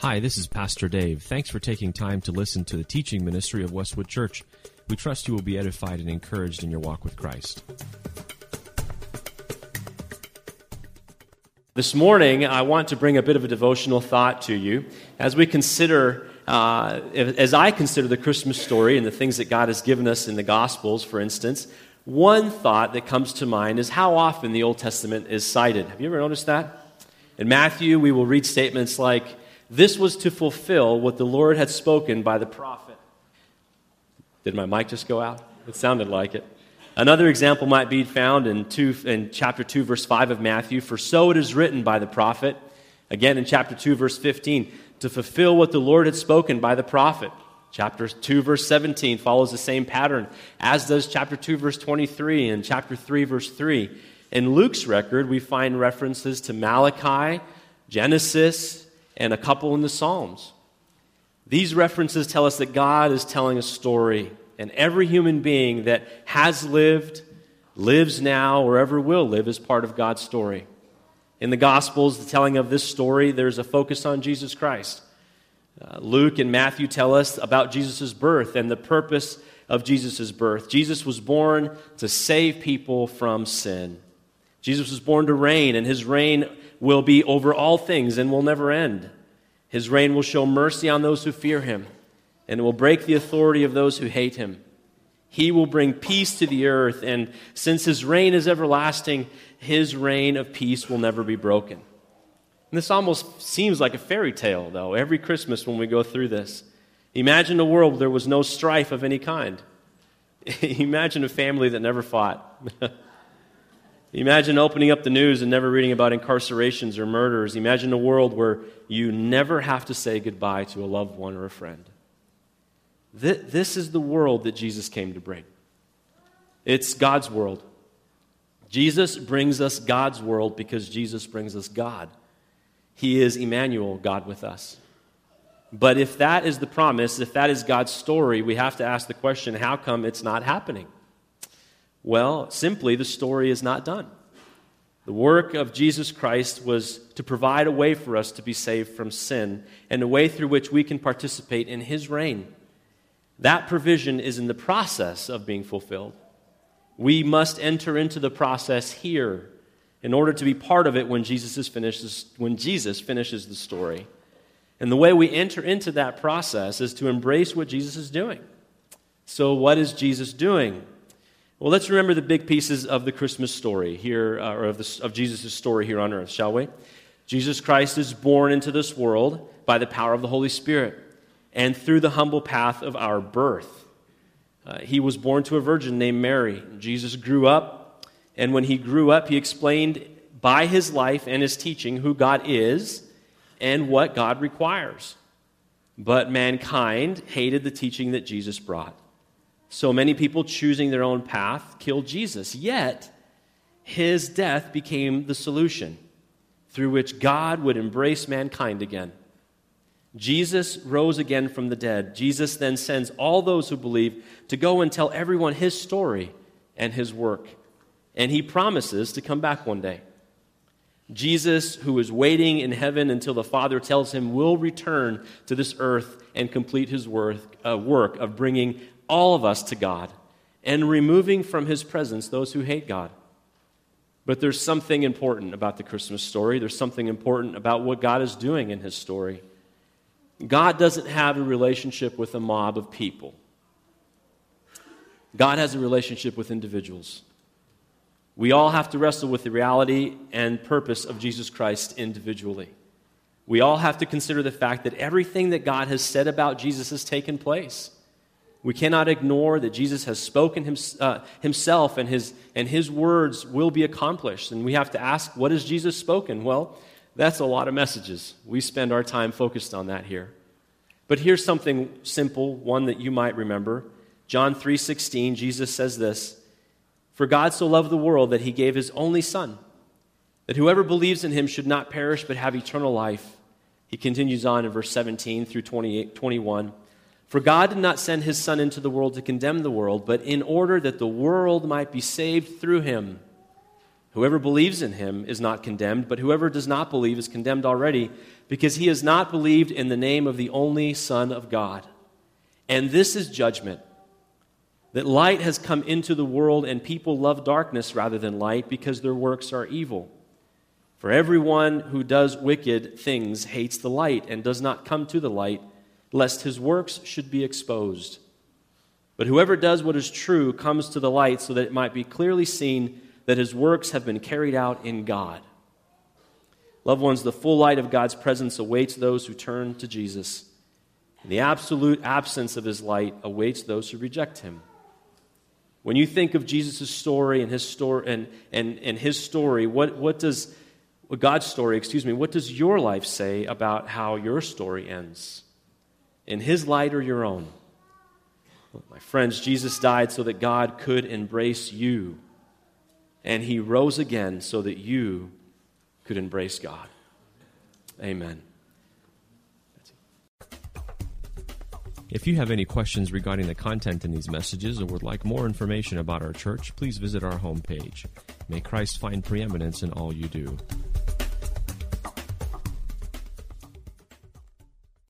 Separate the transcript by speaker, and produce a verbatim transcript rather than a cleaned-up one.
Speaker 1: Hi, this is Pastor Dave. Thanks for taking time to listen to the teaching ministry of Westwood Church. We trust you will be edified and encouraged in your walk with Christ.
Speaker 2: This morning, I want to bring a bit of a devotional thought to you as we consider, uh, as I consider the Christmas story and the things that God has given us in the Gospels, for instance. One thought that comes to mind is how often the Old Testament is cited. Have you ever noticed that? In Matthew, we will read statements like, "This was to fulfill what the Lord had spoken by the prophet." Did my mic just go out? It sounded like it. Another example might be found in, two, in chapter two, verse five of Matthew. "For so it is written by the prophet." Again in chapter two, verse fifteen, "To fulfill what the Lord had spoken by the prophet." Chapter two, verse seventeen follows the same pattern, as does chapter two, verse twenty-three, and chapter three, verse three. In Luke's record, we find references to Malachi, Genesis, and a couple in the Psalms. These references tell us that God is telling a story, and every human being that has lived, lives now, or ever will live is part of God's story. In the Gospels, the telling of this story, there's a focus on Jesus Christ. Uh, Luke and Matthew tell us about Jesus' birth and the purpose of Jesus' birth. Jesus was born to save people from sin. Jesus was born to reign, and his reign will be over all things and will never end. His reign will show mercy on those who fear him, and it will break the authority of those who hate him. He will bring peace to the earth, and since his reign is everlasting, his reign of peace will never be broken. And this almost seems like a fairy tale, though, every Christmas when we go through this. Imagine a world where there was no strife of any kind. Imagine a family that never fought. Imagine opening up the news and never reading about incarcerations or murders. Imagine a world where you never have to say goodbye to a loved one or a friend. This is the world that Jesus came to bring. It's God's world. Jesus brings us God's world because Jesus brings us God. He is Emmanuel, God with us. But if that is the promise, if that is God's story, we have to ask the question, how come it's not happening? Well, simply, the story is not done. The work of Jesus Christ was to provide a way for us to be saved from sin and a way through which we can participate in his reign. That provision is in the process of being fulfilled. We must enter into the process here in order to be part of it when Jesus is finished, when Jesus finishes the story. And the way we enter into that process is to embrace what Jesus is doing. So what is Jesus doing? Well, let's remember the big pieces of the Christmas story here, uh, or of, the, of Jesus' story here on earth, shall we? Jesus Christ is born into this world by the power of the Holy Spirit and through the humble path of our birth. Uh, he was born to a virgin named Mary. Jesus grew up, and when he grew up, he explained by his life and his teaching who God is and what God requires. But mankind hated the teaching that Jesus brought. So many people choosing their own path killed Jesus. Yet, his death became the solution through which God would embrace mankind again. Jesus rose again from the dead. Jesus then sends all those who believe to go and tell everyone his story and his work. And he promises to come back one day. Jesus, who is waiting in heaven until the Father tells him, will return to this earth and complete his work, uh, work of bringing all of us to God and removing from his presence those who hate God. But there's something important about the Christmas story. There's something important about what God is doing in his story. God doesn't have a relationship with a mob of people. God has a relationship with individuals. We all have to wrestle with the reality and purpose of Jesus Christ individually. We all have to consider the fact that everything that God has said about Jesus has taken place. We cannot ignore that Jesus has spoken him, uh, himself and his, and his words will be accomplished. And we have to ask, what has Jesus spoken? Well, that's a lot of messages. We spend our time focused on that here. But here's something simple, one that you might remember. John three sixteen, Jesus says this, "For God so loved the world that he gave his only Son, that whoever believes in him should not perish but have eternal life." He continues on in verse seventeen through twenty-eight, twenty-one. "For God did not send his Son into the world to condemn the world, but in order that the world might be saved through him. Whoever believes in him is not condemned, but whoever does not believe is condemned already, because he has not believed in the name of the only Son of God. And this is judgment, that light has come into the world, and people love darkness rather than light, because their works are evil. For everyone who does wicked things hates the light and does not come to the light, lest his works should be exposed. But whoever does what is true comes to the light, so that it might be clearly seen that his works have been carried out in God. Loved ones, the full light of God's presence awaits those who turn to Jesus. And the absolute absence of his light awaits those who reject him. When you think of Jesus' story and his story and, and, and his story, what, what does well, God's story, excuse me, what does your life say about how your story ends? In his light or your own? Well, my friends, Jesus died so that God could embrace you. And he rose again so that you could embrace God. Amen.
Speaker 1: If you have any questions regarding the content in these messages or would like more information about our church, please visit our homepage. May Christ find preeminence in all you do.